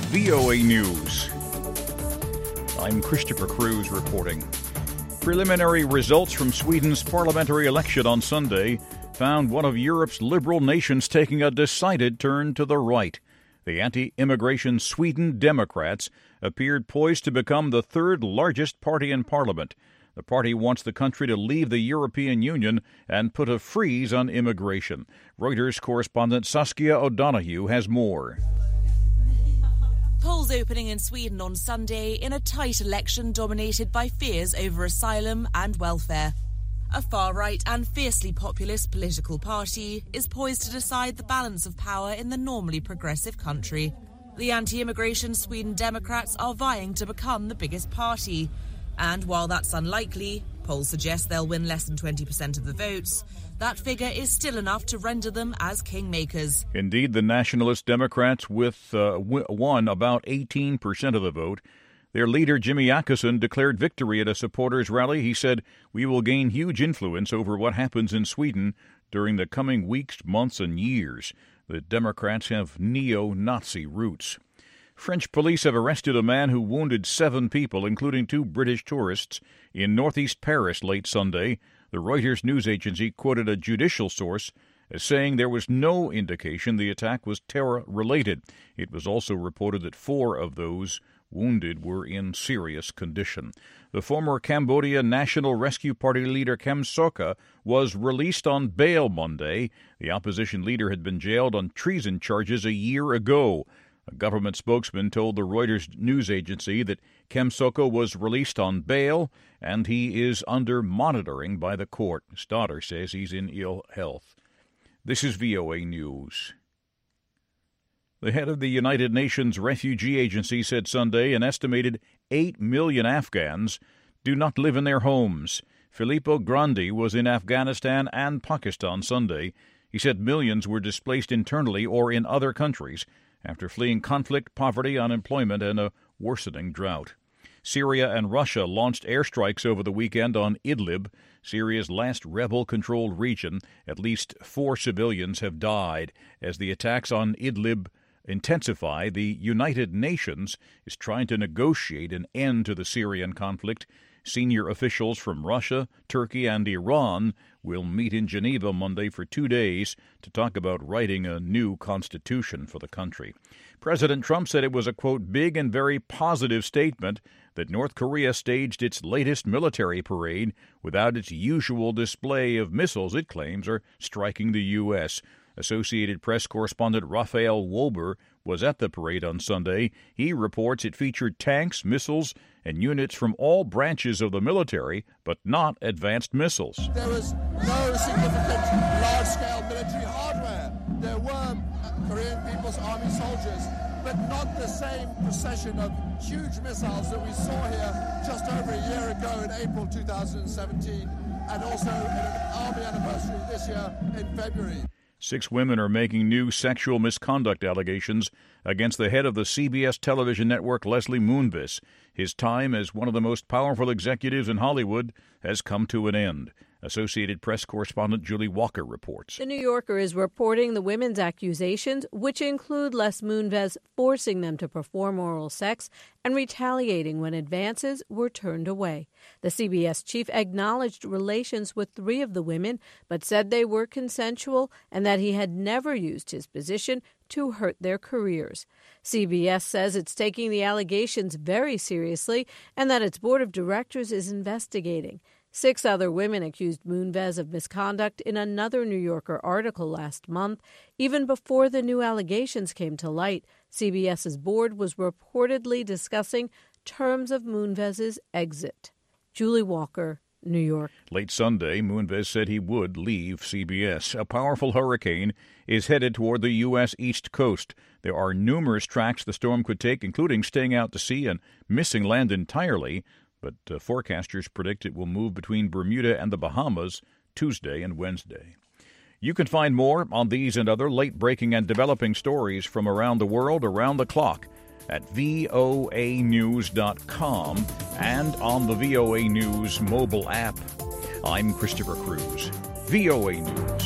VOA News. I'm Christopher Cruz reporting. Preliminary results from Sweden's parliamentary election on Sunday found one of Europe's liberal nations taking a decided turn to the right. The anti-immigration Sweden Democrats appeared poised to become the third largest party in parliament. The party wants the country to leave the European Union and put a freeze on immigration. Reuters correspondent Saskia O'Donoghue has more. Polls opening in Sweden on Sunday in a tight election dominated by fears over asylum and welfare. A far-right and fiercely populist political party is poised to decide the balance of power in the normally progressive country. The anti-immigration Sweden Democrats are vying to become the biggest party. And while that's unlikely, polls suggest they'll win less than 20% of the votes, that figure is still enough to render them as kingmakers. Indeed, the Nationalist Democrats won about 18% of the vote. Their leader, Jimmy Åkesson, declared victory at a supporters' rally. He said, "We will gain huge influence over what happens in Sweden during the coming weeks, months, and years." The Democrats have neo-Nazi roots. French police have arrested a man who wounded 7 people, including 2 British tourists, in northeast Paris late Sunday. The Reuters news agency quoted a judicial source as saying there was no indication the attack was terror-related. It was also reported that 4 of those wounded were in serious condition. The former Cambodia National Rescue Party leader Kem Sokha was released on bail Monday. The opposition leader had been jailed on treason charges a year ago. A government spokesman told the Reuters news agency that Kem Sokha was released on bail and he is under monitoring by the court. His daughter says he's in ill health. This is VOA News. The head of the United Nations Refugee Agency said Sunday an estimated 8 million Afghans do not live in their homes. Filippo Grandi was in Afghanistan and Pakistan Sunday. He said millions were displaced internally or in other countries after fleeing conflict, poverty, unemployment, and a worsening drought. Syria and Russia launched airstrikes over the weekend on Idlib, Syria's last rebel-controlled region. At least 4 civilians have died. As the attacks on Idlib intensify, the United Nations is trying to negotiate an end to the Syrian conflict. Senior officials from Russia, Turkey, and Iran will meet in Geneva Monday for 2 days to talk about writing a new constitution for the country. President Trump said it was a, quote, big and very positive statement that North Korea staged its latest military parade without its usual display of missiles it claims are striking the U.S. Associated Press correspondent Raphael Wober was at the parade on Sunday. He reports it featured tanks, missiles, and units from all branches of the military, but not advanced missiles. There was no significant large-scale military hardware. There were Korean People's Army soldiers, but not the same procession of huge missiles that we saw here just over a year ago in April 2017, and also an Army anniversary this year in February. 6 women are making new sexual misconduct allegations against the head of the CBS television network, Leslie Moonves. His time as one of the most powerful executives in Hollywood has come to an end. Associated Press correspondent Julie Walker reports. The New Yorker is reporting the women's accusations, which include Les Moonves forcing them to perform oral sex and retaliating when advances were turned away. The CBS chief acknowledged relations with 3 of the women, but said they were consensual and that he had never used his position to hurt their careers. CBS says it's taking the allegations very seriously and that its board of directors is investigating. 6 other women accused Moonves of misconduct in another New Yorker article last month. Even before the new allegations came to light, CBS's board was reportedly discussing terms of Moonves' exit. Julie Walker, New York. Late Sunday, Moonves said he would leave CBS. A powerful hurricane is headed toward the U.S. East Coast. There are numerous tracks the storm could take, including staying out to sea and missing land entirely. But forecasters predict it will move between Bermuda and the Bahamas Tuesday and Wednesday. You can find more on these and other late-breaking and developing stories from around the world around the clock at voanews.com and on the VOA News mobile app. I'm Christopher Cruz, VOA News.